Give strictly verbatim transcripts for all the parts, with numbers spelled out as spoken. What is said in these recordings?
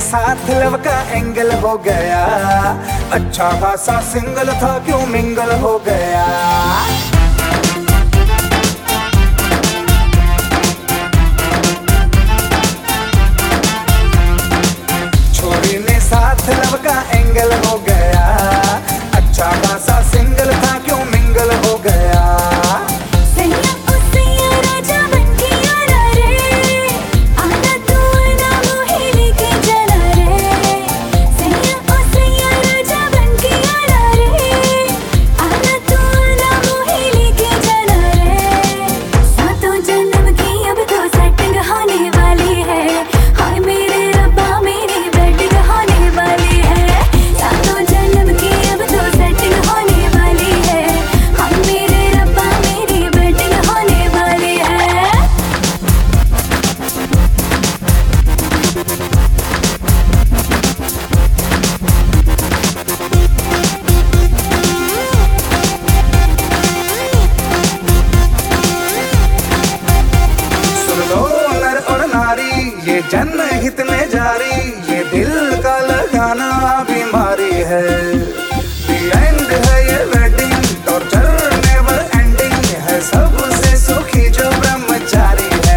साथ लव का एंगल हो गया। अच्छा खासा सिंगल था क्यों मिंगल हो गया। छोरी ने साथ लव का एंगल हो गया। अच्छा खासा सिंगल था क्यों मिंगल हो गया। ये जनहित में जारी, ये दिल का लगाना बीमारी है। The end है ये वेडिंग, टॉर्चर नेवर एंडिंग है, सबसे सुखी जो ब्रह्मचारी है।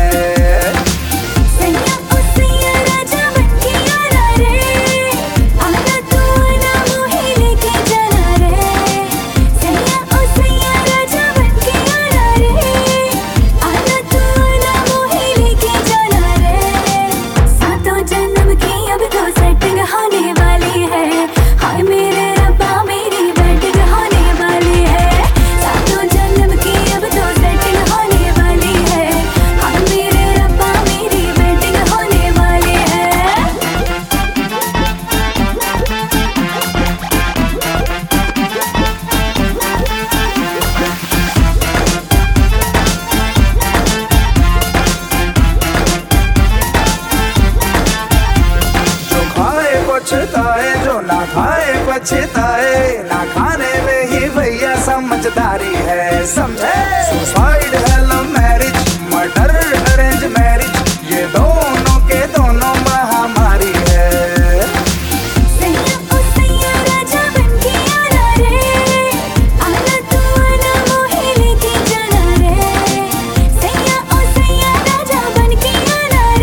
पछताए जो ना खाए पछताए, ना खाने में ही भैया समझदारी है, समझे। सुसाइड है love marriage, murder arrange marriage, ये दोनों के दोनों महामारी है।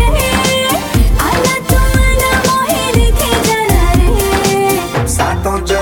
Don't